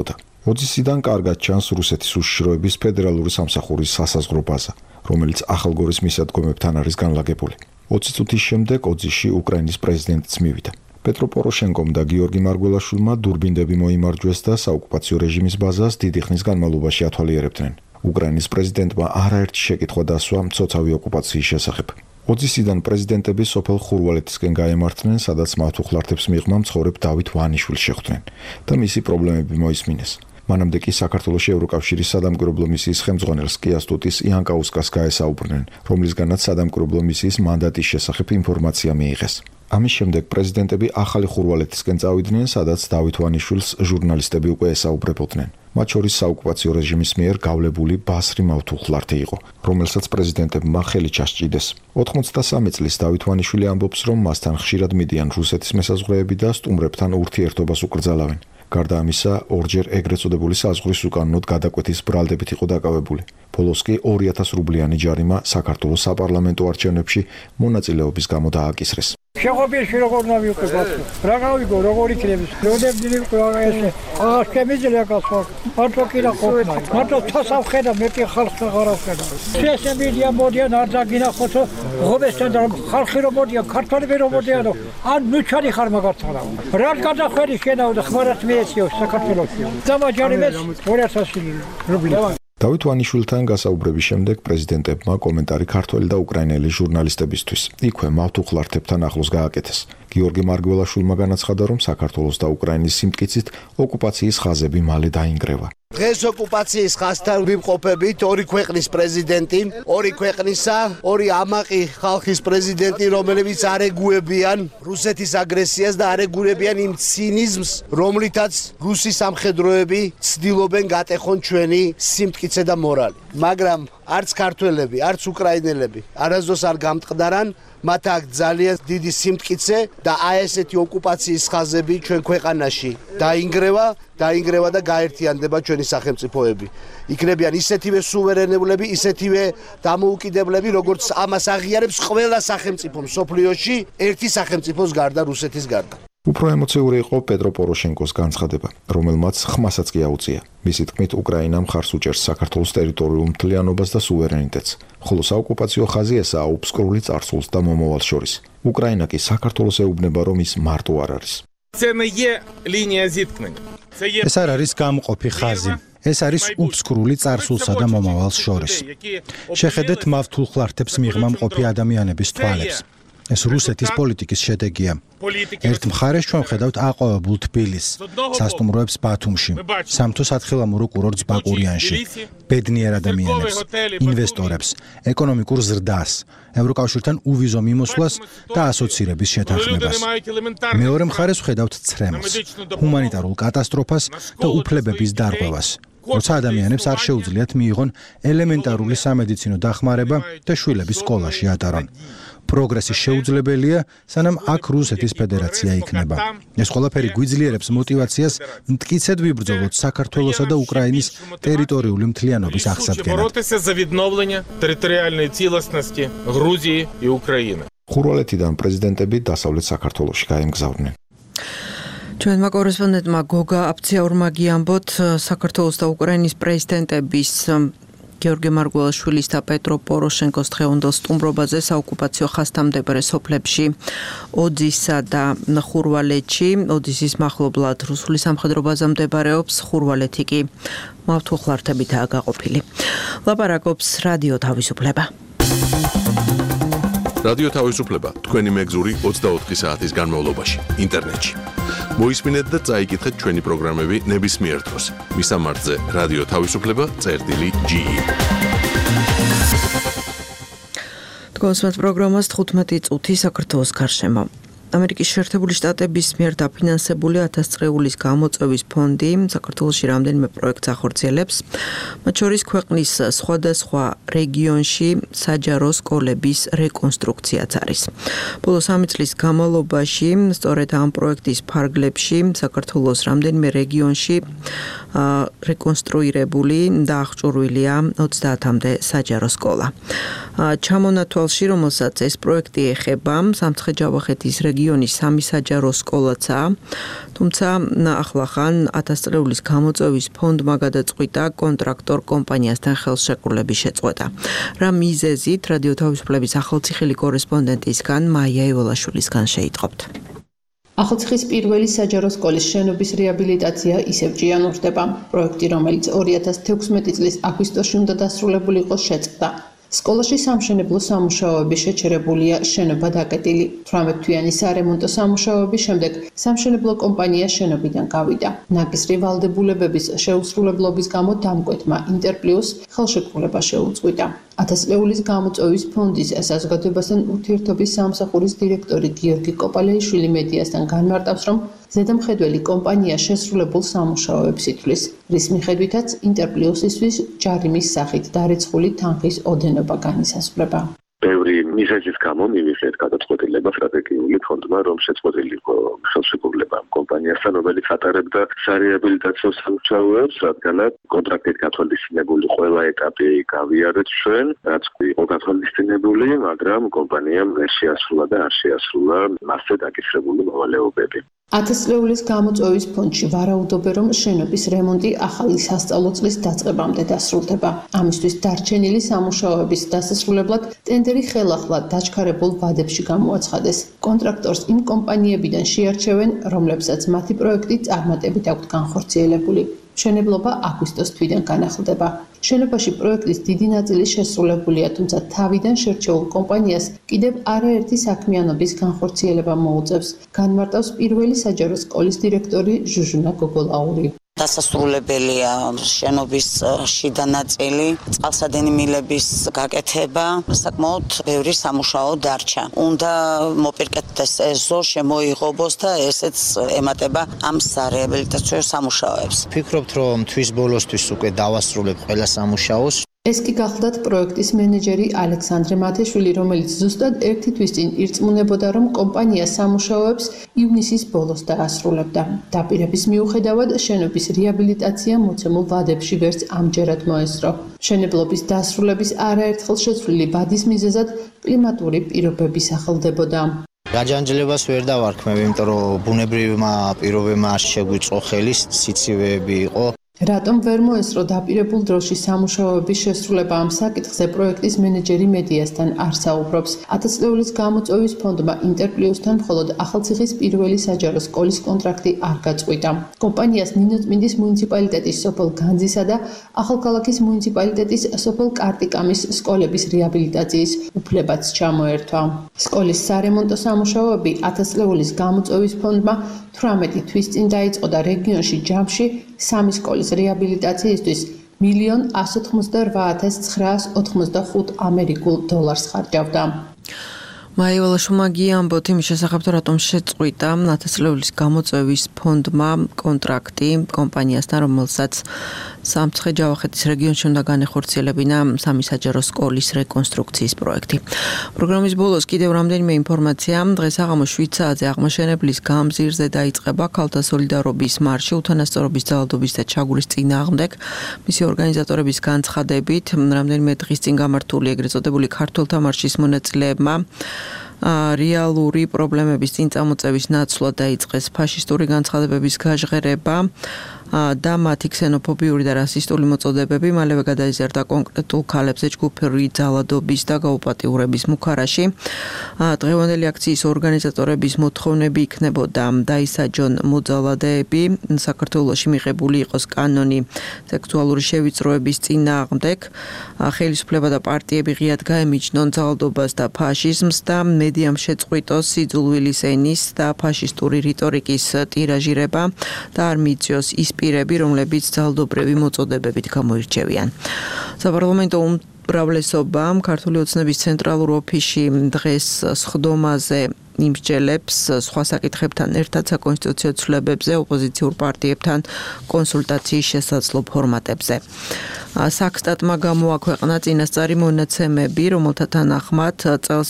ოძისიდან კარგად ჩანს რუსეთის უშიშროების ფედერალური სამსახურის სასაზღვრო ბაზა, რომელიც ახალგორის მისადგომებთან არის განლაგებული. ოცი წუთის შემდეგ ოძისში უკრაინის პრეზიდენტიც მივიდა. პეტრო პოროშენკომ და გიორგი მარგველაშვილმა დურბინდები მოიმარჯვეს და საოკუპაციო რეჟიმის ბაზას დიდი ხნის განმავლობაში ათვალიერებდნენ. უკრაინის პრეზიდენტმა არაერთი შეკითხვა დასვა მცოცავი ოკუპაციის შესახებ. ოძისიდან პრეზიდენტები სოფელ ხურვალეთისკენ გაემართნენ, სადაც მავთუხლართებს მიღმა მცხოვრებ დავით ვანიშვილს შეხვდნენ და მისი პრობლემები მოისმინეს. მანამდე კი საქართველოში ევროკავშირის სადამკვირვებლო მისიის ხელმძღვანელს კიასტუტის იანკაუსკას გაესაუბრნენ, რომლისგანაც სადამკვირვებლო მისიის მანდატის შესახებ ინფორმაცია მიიღეს. ამის შემდეგ პრეზიდენტები ახალი ხურვალეთისკენ წავიდნენ, სადაც დავით ვანიშვილს ჟურნალისტები უკვე ესაუბრებოდნენ. მათ შორის საოკუპაციო რეჟიმის მიერ გავლებული ბასრი მავთუხლართი იყო, რომელსაც პრეზიდენტებმა ხელი ჩასჭიდეს. ოთხმოცდასამი წლის დავით ვანიშვილი ამბობს, რომ მასთან ხშირად მიდიან რუსეთის მესაზღვრეები და სტუმრებთან ურთიერთობას უკრძალავენ. გარდა ამისა, ორჯერ ეგრეთ წოდებული საზღვრის უკანონოდ გადაკვეთის ბრალდებით იყო დაკავებული. ბოლოს კი ორი ათას რუბლიანი ჯარიმა საქართველოს საპარლამენტო არჩევნებში მონაწილეობის გამო დააკისრეს. შეღობილში როგორ ნავიუყებათ რა გავიგო როგორ იქნების როდებდი ესე აა შემიძლია გასვა მარტო კი რა ყოფნა მარტო თასავ ხედა მე კი ხალხს აღარ ვხედა შესებიდია მოდიან არ დაგინახოთო ღობესთან და ხალხი რომ მოდიან ქართველები რომ მოდიანო ან ნუჩარი ხარ მაგართან რა გადახვედი შენაო და ხმარად მეეციო საქართველოში დამაჯარიმეს ორი ათასი რუბლი დავით ვანიშვილთან გასაუბრების შემდეგ პრეზიდენტებმა კომენტარი ქართველი და უკრაინელი ჟურნალისტებისთვის იქვე მავთუხლართებთან ახლოს გააკეთეს. გიორგი მარგველაშვილმა განაცხადა, რომ საქართველოს და უკრაინის სიმტკიცით ოკუპაციის ხაზები მალე დაინგრევა. დღეს ოკუპაციის ხაზთან ვიმყოფებით ორი ქვეყნის პრეზიდენტი, ორი ქვეყნისა, ორი ამაყი ხალხის პრეზიდენტი, რომლებიც არ ეგუებიან რუსეთის აგრესიას და არ ეგუებიან იმ ცინიზმს, რომლითაც რუსი სამხედროები ცდილობენ გატეხონ ჩვენი სიმტკიცე და მორალი. მაგრამ არც ქართველები, არც უკრაინელები არასდროს არ გამტყდარან მათ აქ ძალიან დიდი სიმტკიცე და აი ესეთი ოკუპაციის ხაზები ჩვენ ქვეყანაში დაინგრევა, დაინგრევა და გაერთიანდება ჩვენი სახელმწიფოები. იქნებიან ისეთივე სუვერენებლები, ისეთივე დამოუკიდებლები, როგორც ამას აღიარებს ყველა სახელმწიფო მსოფლიოში, ერთი სახელმწიფოს გარდა, რუსეთის გარდა. უფრო ემოციური იყო პეტრო პოროშენკოს განცხადება, რომელმაც ხმასაც კი აუწია. მისი თქმით, უკრაინა მხარს უჭერს საქართველოს ტერიტორიულ მთლიანობას და სუვერენიტეტს, ხოლო საოკუპაციო ხაზი ესაა უბსკრული წარსულს და მომავალს შორის. უკრაინა კი საქართველოს ეუბნება, რომ ის მარტო არ არის. ეს არ არის გამყოფი ხაზი. ეს არის უბსკრული წარსულსა და მომავალს შორის. შეხედეთ მავთუხლართებს მიღმა მყოფი ადამიანების თვალებს. ეს რუსეთის პოლიტიკის შედეგია. ერთ მხარეს ჩვენ ვხედავთ აყვავებულ თბილისს, სასტუმროებს ბათუმში, სამთო სათხილამურო კურორტს ბაკურიანში, ბედნიერ ადამიანებს, ინვესტორებს, ეკონომიკურ ზრდას, ევროკავშირთან უვიზო მიმოსვლას და ასოცირების შეთანხმებას. მეორე მხარეს ვხედავთ ცრემლს, ჰუმანიტარულ კატასტროფას და უფლებების დარღვევას. როცა ადამიანებს არ შეუძლიათ მიიღონ ელემენტარული სამედიცინო დახმარება და შვილები სკოლაში ატარონ. პროგრესი შეუძლებელია, სანამ აქ რუსეთის ფედერაცია იქნება. ეს ყველაფერი გვიძლიერებს мотивაციას მტკიცედ ვიბრძოლოთ საქართველოსა და უკრაინის ტერიტორიული მთლიანობის აღსადგენად. ხურვალეთიდან პრეზიდენტები დასავლეთ საქართველოში გაემგზავრნენ. ჩვენმა კორესპონდენტმა გოგა აფციაურმა გიამბოთ საქართველოს და უკრაინის პრეზიდენტების გიორგი მარგველაშვილის და პეტრო პოროშენკოს დღევანდელ სტუმრობაზე საოკუპაციო ხაზთან მდებარე სოფლებში ოძისსა და ხურვალეთში. ოძისის მახლობლად რუსული სამხედრო ბაზა მდებარეობს, ხურვალეთი კი მავთუხლართებითაა გაყოფილი. ლაპარაკობს რადიო თავისუფლება. რადიო თავისუფლება თქვენი მეგზური ოცდაოთხი საათის განმავლობაში ინტერნეტში. მოისმინეთ და წაიკითხეთ ჩვენი პროგრამები ნებისმიერ დროს. მისამართზე რადიო თავისუფლება წერტილი ჯი. თქვენს პროგრამას თხუთმეტი წუთი საქართველოს გარშემო. ამერიკის შეერთებული შტატების მიერ დაფინანსებული ათას წრეულის გამოწვევის ფონდი საქართველოში რამდენიმე პროექტს ახორციელებს, მათ შორის ქვეყნის სხვადასხვა რეგიონში საჯარო სკოლების რეკონსტრუქციაც არის. ბოლო სამი წლის განმავლობაში სწორედ ამ პროექტის ფარგლებში საქართველოს რამდენიმე რეგიონში რეკონსტრუირებული და აღჭურვილია ოცდაათამდე საჯარო სკოლა. ჩამონათვალში, რომელსაც ეს პროექტი ეხება, სამცხე-ჯავახეთის რეგიონის სამი საჯარო სკოლაცაა, თუმცა ახლახან ათასწლეულის გამოწვევის ფონდმა გადაწყვიტა კონტრაქტორ კომპანიასთან ხელშეკრულების შეწყვეტა. რა მიზეზით რადიო თავისუფლების ახალციხილი კორესპონდენტისგან მაია იოლაშვილისგან შეიტყობთ. ახალციხის პირველი საჯარო სკოლის შენობის რეაბილიტაცია ისევ ჭიანურდება. პროექტი, რომელიც ორი ათას თექვსმეტი წლის აგვისტოში უნდა დასრულებული იყოს, შეწყდა. სკოლაში სამშენებლო სამუშაოები შეჩერებულია, შენობა დაკეტილი. თვრამეტ-თვიანი სარემონტო სამუშაოების შემდეგ სამშენებლო კომპანია შენობიდან გავიდა. ნაკისრი ვალდებულებების შეუსრულებლობის გამო დამკვეთმა ინტერპლიუს ხელშეკრულება შეუწყვიტა. ათასწლეულის გამოწვევის ფონდის საზოგადოებასთან ურთიერთობის სამსახურის დირექტორი გიორგი კოპალეიშვილი მედიასთან განმარტავს, რომ ზედამხედველი კომპანია შესრულებულ სამუშაოებს ითვლის, რის მიხედვითაც ინტერპლიუსისთვის ჯარიმის სახით დარეცხული თანხის ოდენობა განისაზღვრება. ბევრი მიზეზის გამო მივიღეთ გადაწყვეტილება სტრატეგიული ფონდმა, რომ შეწყვეტილიყო ხელშეკრულება კომპანიასთან, რომელიც ატარებდა სარეაბილიტაციო სამუშაოებს, რადგანაც კონტრაქტით გათვალისწინებული ყველა ეტაპი გავიარეთ ჩვენ, რაც იყო გათვალისწინებული, მაგრამ კომპანიამ ვერ შეასრულა და არ შეასრულა მასზე დაკისრებული მოვალეობები. ათასწლეულის გამოწვევის ფონდში ვარაუდობენ, რომ შენობის რემონტი ახალი სასწავლო წლის დაწყებამდე დასრულდება. ამისთვის დარჩენილი სამუშაოების დასასრულებლად ტენდერი ხელახლა დაჩქარებულ ვადებში გამოაცხადეს. კონტრაქტორს იმ კომპანიებიდან შეარჩევენ, რომლებსაც მათი პროექტი წარმატებით აქვთ განხორციელებული. მშენებლობა აგვისტოს თვიდან განახლდება. შენობაში პროექტის დიდი ნაწილი შესრულებულია, თუმცა თავიდან შერჩეულ კომპანიას კიდევ არაერთი საქმიანობის განხორციელება მოუწევს, განმარტავს პირველი საჯარო სკოლის დირექტორი ჟუჟუნა გოგოლაური. დასასრულებელია შენობის შიდა ნაწილი, წყალსადენი მილების გაკეთება, საკმაოდ ბევრი სამუშაო დარჩა. უნდა მოპირკეთდეს ეზო, შემოიღობოს და ესეც ემატება ამ სარეაბილიტაციო სამუშაოებს. ვფიქრობთ, რომ თვის ბოლოსთვის უკვე დავასრულებ ყველა სამუშაოს. ეს კი გახლდათ პროექტის მენეჯერი ალექსანდრე მათეშვილი, რომელიც ზუსტად ერთი თვის წინ ირწმუნებოდა, რომ კომპანია სამუშაოებს ივნისის ბოლოს დაასრულებდა. დაპირების მიუხედავად, შენობის რეაბილიტაცია მოცემულ ვადებში ვერც ამჯერად მოესწრო. მშენებლობის დასრულების არაერთხელ შეცვლილი ვადის მიზეზად კლიმატური პირობები სახელდებოდა. გაჯანჯლებას ვერ დავარქმევ, იმიტომ რომ ბუნებრივმა პირობებმა შეგვიწყო ხელი, სიცივეები იყო. რატომ ვერ მოესწრო დაპირებულ დროში სამუშაოების შესრულება ამ საკითხზე პროექტის მენეჯერი მედიასთან არ საუბრობს. ათასწლეულის გამოწვევის ფონდმა ინტერპლიუსთან მხოლოდ ახალციხის პირველი საჯარო სკოლის კონტრაქტი არ გაწყვიტა. კომპანიას ნინოწმინდის მუნიციპალიტეტის სოფელ განძისა და ახალქალაქის მუნიციპალიტეტის სოფელ კარტიკამის სკოლების რეაბილიტაციის უფლებაც ჩამოერთვა. სკოლის სარემონტო სამუშაოები ათასწლეულის გამოწვევის ფონდმა თვრამეტი თვის წინ დაიწყო და რეგიონში ჯამში სამი სკოლის რეაბილიტაციისთვის მილიონ ასი ოთხმოცდარვა ათას ცხრაას ოთხმოცდახუთ ამერიკულ დოლარს ხარჯავდა. მაივალაშვილმა გიამბოთ იმის შესახებ, რატომ შეწყვიტა ათასწლეულის გამოწვევის ფონდმა კონტრაქტი კომპანიასთან, რომელსაც სამცხე-ჯავახეთის რეგიონში უნდა განეხორციელებინა სამი საჯარო სკოლის რეკონსტრუქციის პროექტი. პროგრამის ბოლოს კიდევ რამდენიმე ინფორმაცია. დღეს აღამოს შვიდ საათზე აღმაშენებლის გამზირზე დაიწყება ქალთა სოლიდარობის მარში უთანასწორობის ძალადობის და ჩაგვრის წინააღმდეგ. მისი ორგანიზატორების განცხადებით, რამდენიმე დღის წინ გამართული ეგრეთ წოდებული ქართველთა მარშის მონაწილეებმა რეალური პრობლემების წინ წამოწევის ნაცვლად დაიწყეს ფაშისტური განცხადებების გაჟღერება და მათი ქსენოფობიური და რასისტული მოწოდებები მალევე გადაიზარდა კონკრეტულ ქალებზე ჯგუფური ძალადობის და გაუპატიურების მუქარაში. დღევანდელი აქციის ორგანიზატორების მოთხოვნები იქნებოდა დაისაჯონ მოძალადეები, საქართველოში მიღებული იყოს კანონი სექსუალური შევიწროების წინააღმდეგ, ხელისუფლება და პარტიები ღიად გაემიჯნონ ძალადობას და ფაშიზმს და მედიამ შეწყვიტოს სიძულვილის ენის და ფაშისტური რიტორიკის ტირაჟირება და არ მიიწვიოს ის პირები, რომლებიც ძალადობრივი მოწოდებებით გამოირჩევიან. საპარლამენტო უმრავლესობამ ქართული ოცნების ცენტრალურ ოფისში დღეს სხდომაზე იმსჯელებს სხვა საკითხებთან ერთად საკონსტიტუციო ცვლილებებზე, ოპოზიციურ პარტიებთან კონსულტაციის შესაძლო ფორმატებზე. საქსტატმა გამოაქვეყნა წინასწარი მონაცემები, რომელთა თანახმად წელს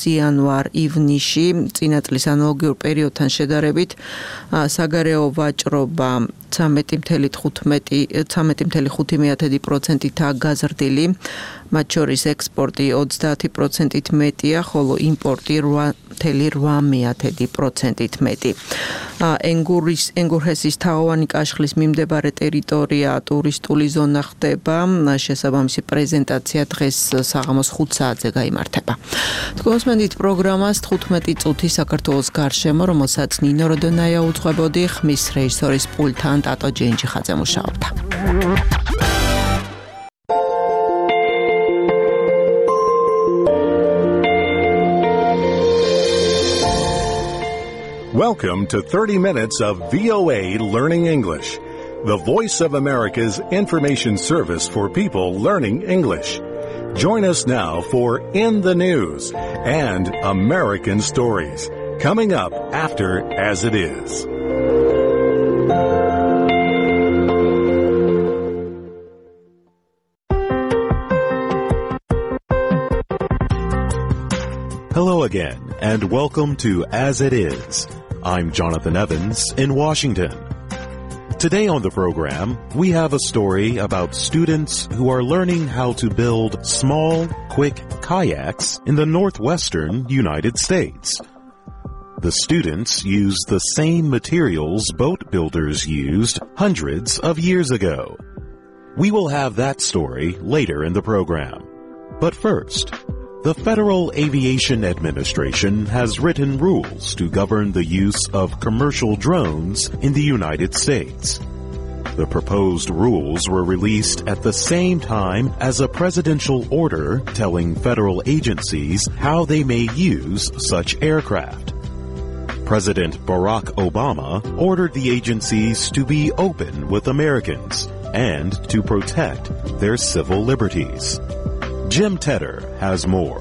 იანვარ-ივნისში წინა წლის ანალოგიურ პერიოდთან შედარებით საგარეო ვაჭრობა ცამეტი წუთი ხუთი პროცენტითაა გაზრდილი, მათ შორის ექსპორტი ოცდაათი პროცენტით მეტია, ხოლო იმპორტი ორი ოთხ პროცენტით მეტი. ენგურის ენგურჰესის თაღოვანი კაშხლის მიმდებარე ტერიტორია ტურისტული ზონა ხდება. შესაბამისი პრეზენტაცია დღეს საღამოს ხუთ საათზე გაიმართება. თქვენსმენდით პროგრამას თხუთმეტი წუთი საქართველოს გარშემო, რომელსაც ნინო როდონაია უძღვებოდი, ხმის რეჟისორის პულტთან ტატო ჯენჯიხაძე მუშაობდა. Welcome to thirty minutes of V O A Learning English, the voice of America's information service for people learning English. Join us now for In the News and American Stories, coming up after As It Is. Hello again, and welcome to As It Is. I'm Jonathan Evans in Washington. Today on the program, we have a story about students who are learning how to build small, quick kayaks in the northwestern United States. The students use the same materials boat builders used hundreds of years ago. We will have that story later in the program. But first, the Federal Aviation Administration has written rules to govern the use of commercial drones in the United States. The proposed rules were released at the same time as a presidential order telling federal agencies how they may use such aircraft. President Barack Obama ordered the agencies to be open with Americans and to protect their civil liberties. Jim Tedder has more.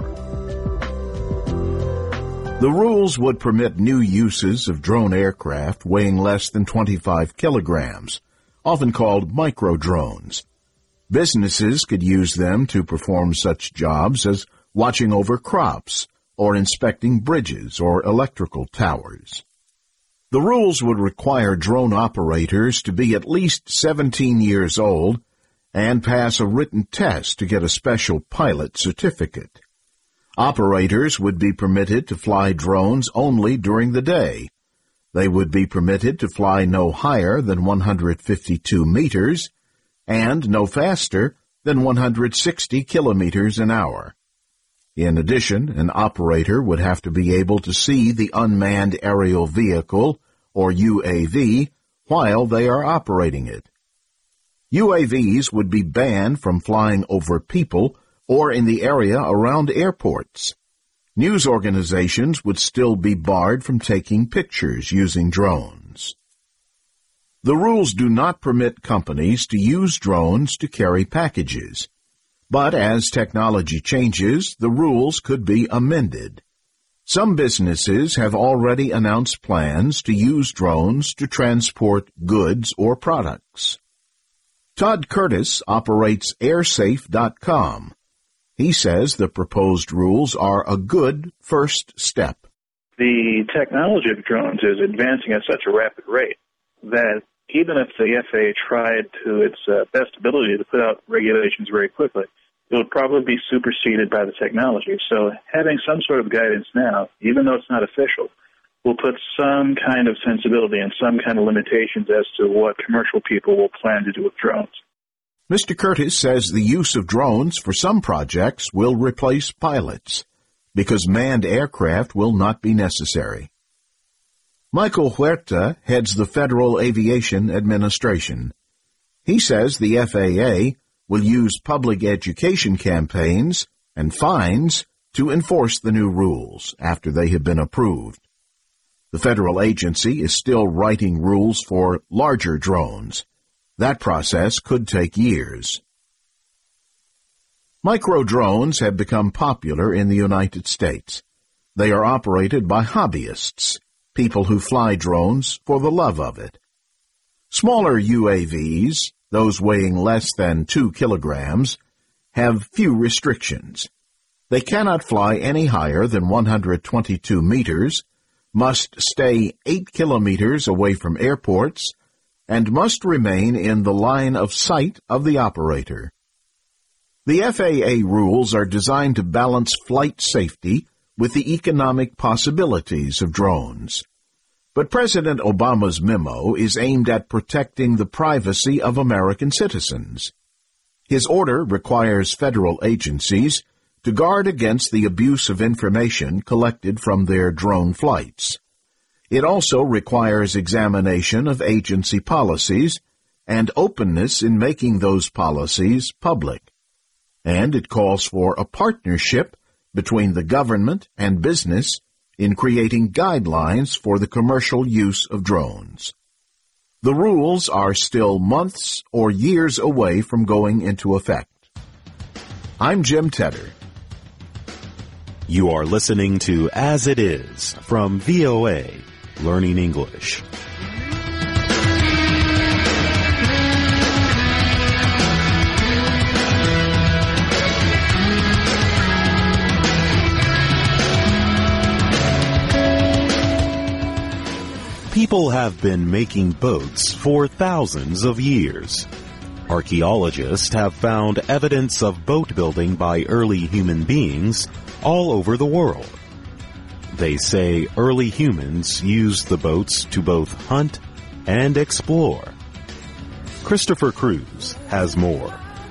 The rules would permit new uses of drone aircraft weighing less than twenty-five kilograms, often called micro-drones. Businesses could use them to perform such jobs as watching over crops or inspecting bridges or electrical towers. The rules would require drone operators to be at least seventeen years old and pass a written test to get a special pilot certificate. Operators would be permitted to fly drones only during the day. They would be permitted to fly no higher than one hundred fifty-two meters and no faster than one hundred sixty kilometers an hour. In addition, an operator would have to be able to see the unmanned aerial vehicle, or U A V, while they are operating it. U A Vs would be banned from flying over people or in the area around airports. News organizations would still be barred from taking pictures using drones. The rules do not permit companies to use drones to carry packages, but as technology changes, the rules could be amended. Some businesses have already announced plans to use drones to transport goods or products. Todd Curtis operates airsafe dot com. He says the proposed rules are a good first step. The technology of drones is advancing at such a rapid rate that even if the F A A tried to its uh, best ability to put out regulations very quickly, it would probably be superseded by the technology. So having some sort of guidance now, even though it's not official, will put some kind of sensibility and some kind of limitations as to what commercial people will plan to do with drones. Mister Curtis says the use of drones for some projects will replace pilots because manned aircraft will not be necessary. Michael Huerta heads the Federal Aviation Administration. He says the F A A will use public education campaigns and fines to enforce the new rules after they have been approved. The federal agency is still writing rules for larger drones. That process could take years. Micro-drones have become popular in the United States. They are operated by hobbyists, people who fly drones for the love of it. Smaller U A Vs, those weighing less than two kilograms, have few restrictions. They cannot fly any higher than one hundred twenty-two meters, must stay eight kilometers away from airports, and must remain in the line of sight of the operator. The F A A rules are designed to balance flight safety with the economic possibilities of drones. But President Obama's memo is aimed at protecting the privacy of American citizens. His order requires federal agencies to guard against the abuse of information collected from their drone flights. It also requires examination of agency policies and openness in making those policies public. And it calls for a partnership between the government and business in creating guidelines for the commercial use of drones. The rules are still months or years away from going into effect. I'm Jim Tedder. You are listening to As It Is from V O A, Learning English. People have been making boats for thousands of years. Archaeologists have found evidence of boat building by early human beings all over the world. They say early humans used the boats to both hunt and explore. Christopher Cruz has more.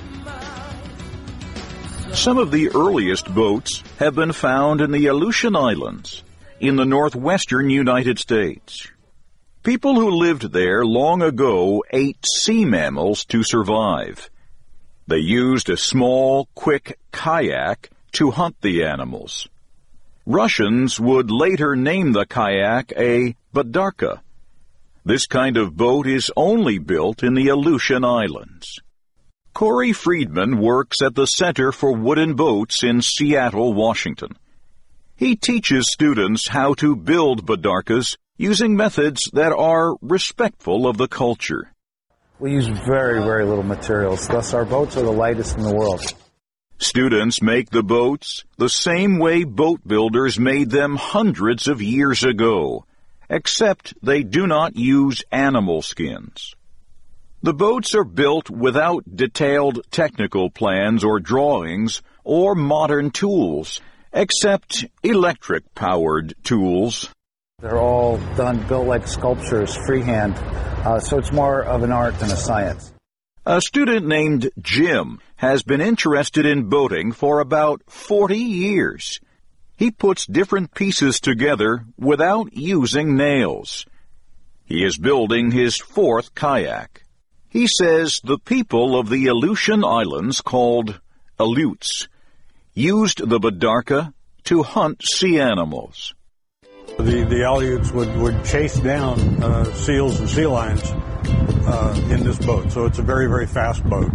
Some of the earliest boats have been found in the Aleutian Islands in the northwestern United States. People who lived there long ago ate sea mammals to survive. They used a small, quick kayak to hunt the animals. Russians would later name the kayak a badarka. This kind of boat is only built in the Aleutian Islands. Corey Friedman works at the Center for Wooden Boats in Seattle, Washington. He teaches students how to build badarkas using methods that are respectful of the culture. We use very, very little materials, thus our boats are the lightest in the world. Students make the boats the same way boat builders made them hundreds of years ago, except they do not use animal skins. The boats are built without detailed technical plans or drawings or modern tools, except electric-powered tools. They're all done, built like sculptures, freehand, uh, so it's more of an art than a science. A student named Jim has been interested in boating for about forty years. He puts different pieces together without using nails. He is building his fourth kayak. He says the people of the Aleutian Islands, called Aleuts, used the badarka to hunt sea animals. The, the Aleuts would, would chase down uh, seals and sea lions uh, in this boat, so it's a very, very fast boat.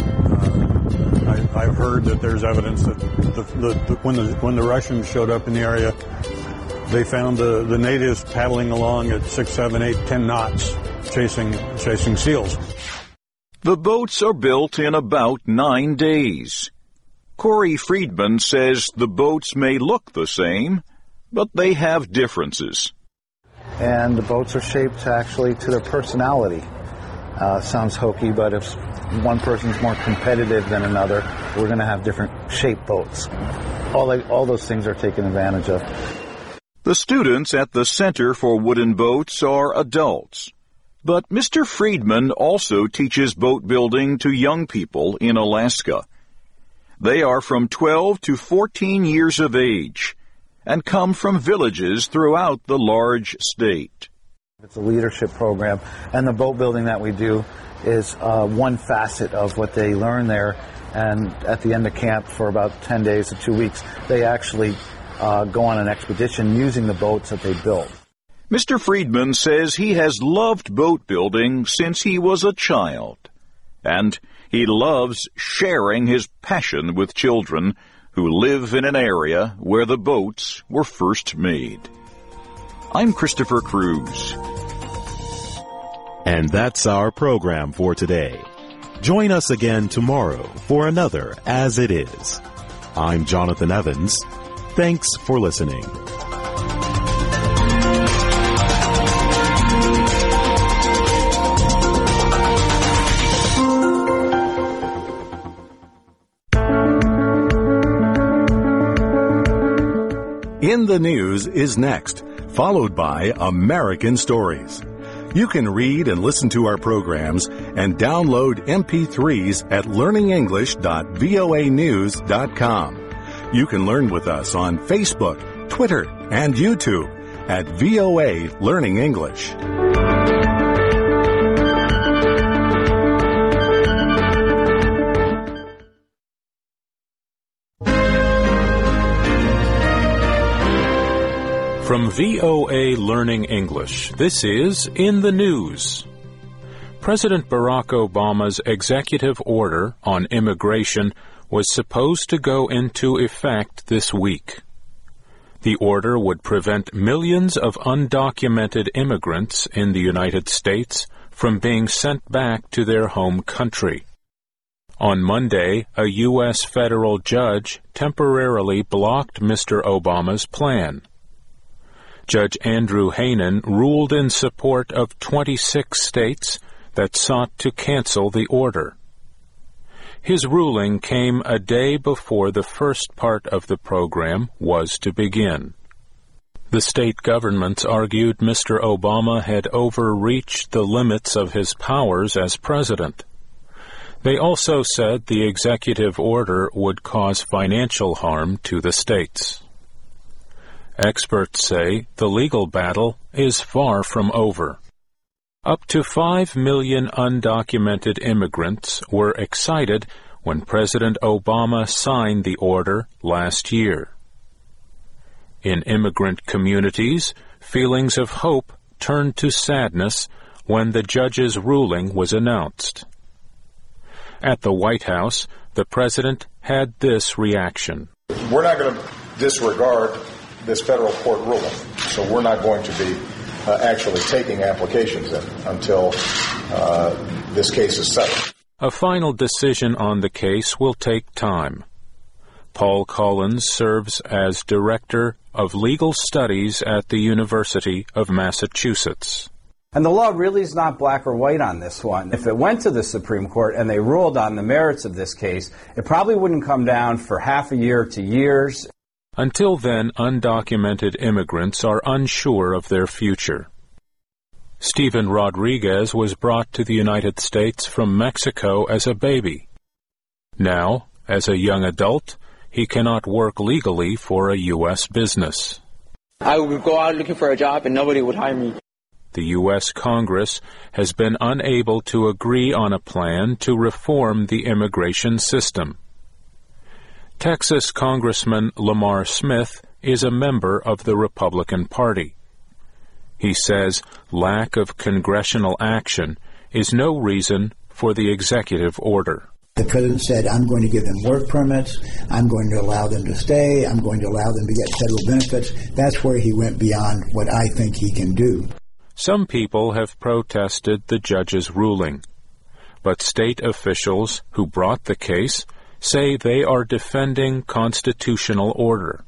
Uh, I, I've heard that there's evidence that the, the, the, when, the, when the Russians showed up in the area, they found the, the natives paddling along at six, seven, eight, ten knots, chasing, chasing seals. The boats are built in about nine days. Corey Friedman says the boats may look the same, but they have differences. And the boats are shaped actually to their personality. Uh, sounds hokey, but if one person's more competitive than another, we're going to have different shaped boats. All, they, all those things are taken advantage of. The students at the Center for Wooden Boats are adults. But Mister Friedman also teaches boat building to young people in Alaska. They are from twelve to fourteen years of age and come from villages throughout the large state. It's a leadership program, and the boat building that we do is uh, one facet of what they learn there. And at the end of camp for about ten days to two weeks, they actually uh, go on an expedition using the boats that they built. Mister Friedman says he has loved boat building since he was a child, and he loves sharing his passion with children who live in an area where the boats were first made. I'm Christopher Cruz. And that's our program for today. Join us again tomorrow for another As It Is. I'm Jonathan Evans. Thanks for listening. In the News is next, followed by American Stories. You can read and listen to our programs and download M P threes at learning english dot voa news dot com. You can learn with us on Facebook, Twitter, and YouTube at V O A Learning English. From V O A Learning English, this is In the News. President Barack Obama's executive order on immigration was supposed to go into effect this week. The order would prevent millions of undocumented immigrants in the United States from being sent back to their home country. On Monday, a U S federal judge temporarily blocked Mister Obama's plan. Judge Andrew Hanen ruled in support of twenty-six states that sought to cancel the order. His ruling came a day before the first part of the program was to begin. The state governments argued Mister Obama had overreached the limits of his powers as president. They also said the executive order would cause financial harm to the states. Experts say the legal battle is far from over. Up to five million undocumented immigrants were excited when President Obama signed the order last year. In immigrant communities, feelings of hope turned to sadness when the judge's ruling was announced. At the White House, the president had this reaction. We're not going to disregard this federal court ruling, so we're not going to be uh, actually taking applications in until uh, this case is settled. A final decision on the case will take time. Paul Collins serves as Director of Legal Studies at the University of Massachusetts. And the law really is not black or white on this one. If it went to the Supreme Court and they ruled on the merits of this case, it probably wouldn't come down for half a year to years. Until then, undocumented immigrants are unsure of their future. Stephen Rodriguez was brought to the United States from Mexico as a baby. Now, as a young adult, he cannot work legally for a U S business. I would go out looking for a job and nobody would hire me. The U S Congress has been unable to agree on a plan to reform the immigration system. Texas Congressman Lamar Smith is a member of the Republican Party. He says lack of congressional action is no reason for the executive order. The president said, I'm going to give them work permits, I'm going to allow them to stay, I'm going to allow them to get federal benefits. That's where he went beyond what I think he can do. Some people have protested the judge's ruling, but state officials who brought the case say they are defending constitutional order.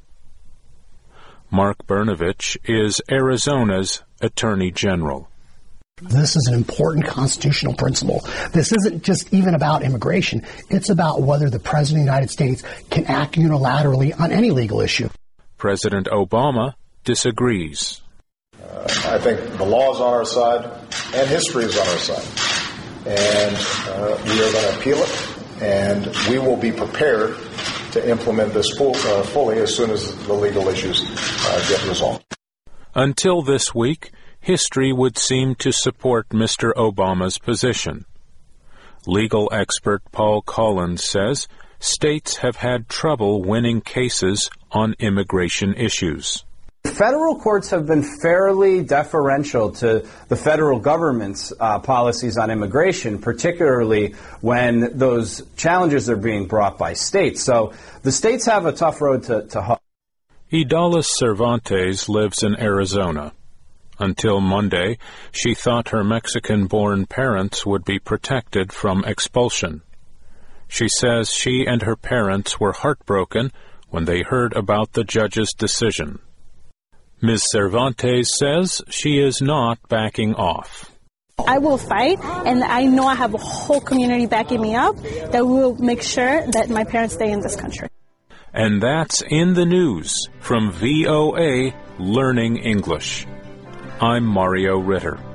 Mark Brnovich is Arizona's Attorney General. This is an important constitutional principle. This isn't just even about immigration. It's about whether the President of the United States can act unilaterally on any legal issue. President Obama disagrees. Uh, I think the law is on our side and history is on our side. And uh, we are going to appeal it. And we will be prepared to implement this full, uh, fully as soon as the legal issues uh, get resolved. Until this week, history would seem to support Mister Obama's position. Legal expert Paul Collins says states have had trouble winning cases on immigration issues. Federal courts have been fairly deferential to the federal government's uh, policies on immigration, particularly when those challenges are being brought by states. So the states have a tough road to, to hoe. Idalis Cervantes lives in Arizona. Until Monday, she thought her Mexican-born parents would be protected from expulsion. She says she and her parents were heartbroken when they heard about the judge's decision. Miz Cervantes says she is not backing off. I will fight, and I know I have a whole community backing me up, that we will make sure that my parents stay in this country. And that's In the News from V O A Learning English. I'm Mario Ritter.